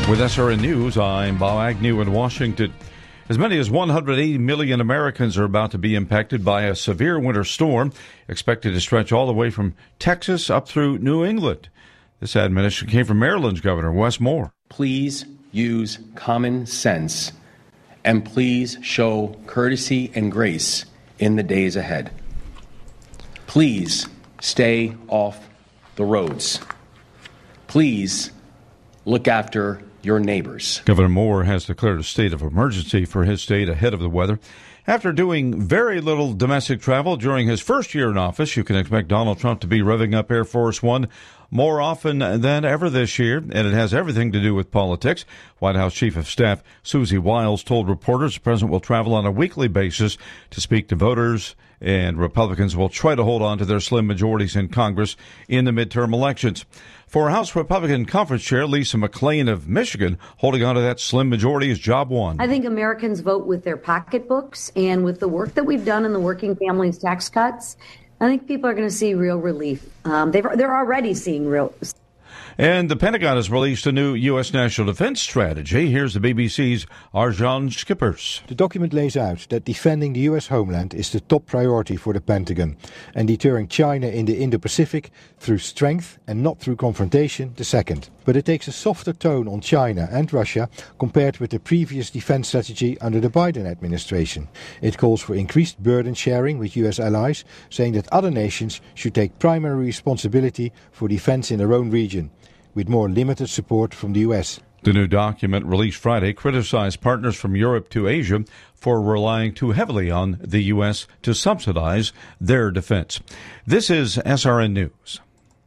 With SRN News, I'm Bob Agnew in Washington. As many as 180 million Americans are about to be impacted by a severe winter storm expected to stretch all the way from Texas up through New England. This admonition came from Maryland's Governor Wes Moore. Please use common sense and please show courtesy and grace in the days ahead. Please stay off the roads. Please look after your neighbors. Governor Moore has declared a state of emergency for his state ahead of the weather. After doing very little domestic travel during his first year in office, you can expect Donald Trump to be revving up Air Force One more often than ever this year, and it has everything to do with politics. White House Chief of Staff Susie Wiles told reporters the president will travel on a weekly basis to speak to voters, and Republicans will try to hold on to their slim majorities in Congress in the midterm elections. For House Republican Conference Chair Lisa McClain of Michigan, holding on to that slim majority is job one. I think Americans vote with their pocketbooks, and with the work that we've done in the working families tax cuts, I think people are going to see real relief. They're already seeing real. And the Pentagon has released a new U.S. national defense strategy. Here's the BBC's Arjan Skippers. The document lays out that defending the U.S. homeland is the top priority for the Pentagon, and deterring China in the Indo-Pacific through strength and not through confrontation the second. But it takes a softer tone on China and Russia compared with the previous defense strategy under the Biden administration. It calls for increased burden sharing with U.S. allies, saying that other nations should take primary responsibility for defense in their own region, with more limited support from the U.S. The new document, released Friday, criticized partners from Europe to Asia for relying too heavily on the U.S. to subsidize their defense. This is SRN News.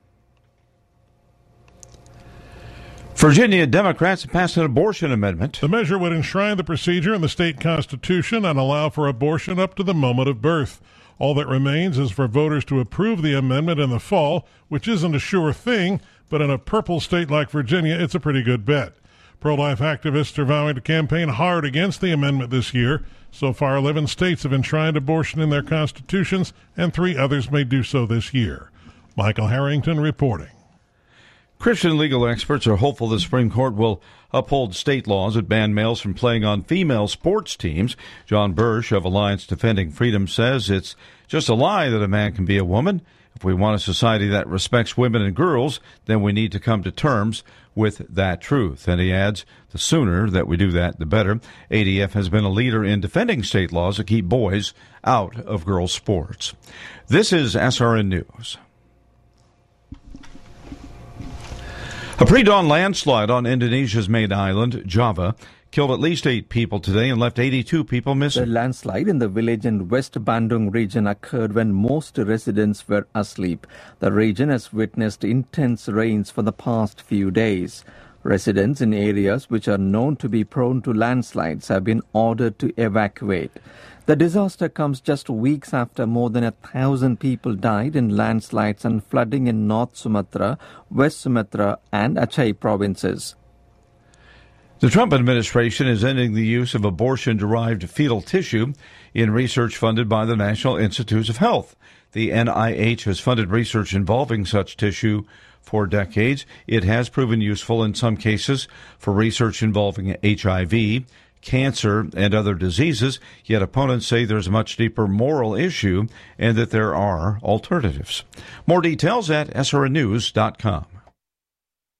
Virginia Democrats passed an abortion amendment. The measure would enshrine the procedure in the state constitution and allow for abortion up to the moment of birth. All that remains is for voters to approve the amendment in the fall, which isn't a sure thing, but in a purple state like Virginia, it's a pretty good bet. Pro-life activists are vowing to campaign hard against the amendment this year. So far, 11 states have enshrined abortion in their constitutions, and 3 others may do so this year. Michael Harrington reporting. Christian legal experts are hopeful the Supreme Court will uphold state laws that ban males from playing on female sports teams. John Bursch of Alliance Defending Freedom says it's just a lie that a man can be a woman. If we want a society that respects women and girls, then we need to come to terms with that truth. And he adds, the sooner that we do that, the better. ADF has been a leader in defending state laws that keep boys out of girls' sports. This is SRN News. A pre-dawn landslide on Indonesia's main island, Java, killed at least 8 people today and left 82 people missing. The landslide in the village in West Bandung region occurred when most residents were asleep. The region has witnessed intense rains for the past few days. Residents in areas which are known to be prone to landslides have been ordered to evacuate. The disaster comes just weeks after more than 1,000 people died in landslides and flooding in North Sumatra, West Sumatra and Aceh provinces. The Trump administration is ending the use of abortion-derived fetal tissue in research funded by the National Institutes of Health. The NIH has funded research involving such tissue for decades. It has proven useful in some cases for research involving HIV, cancer, and other diseases, yet opponents say there's a much deeper moral issue and that there are alternatives. More details at srnnews.com.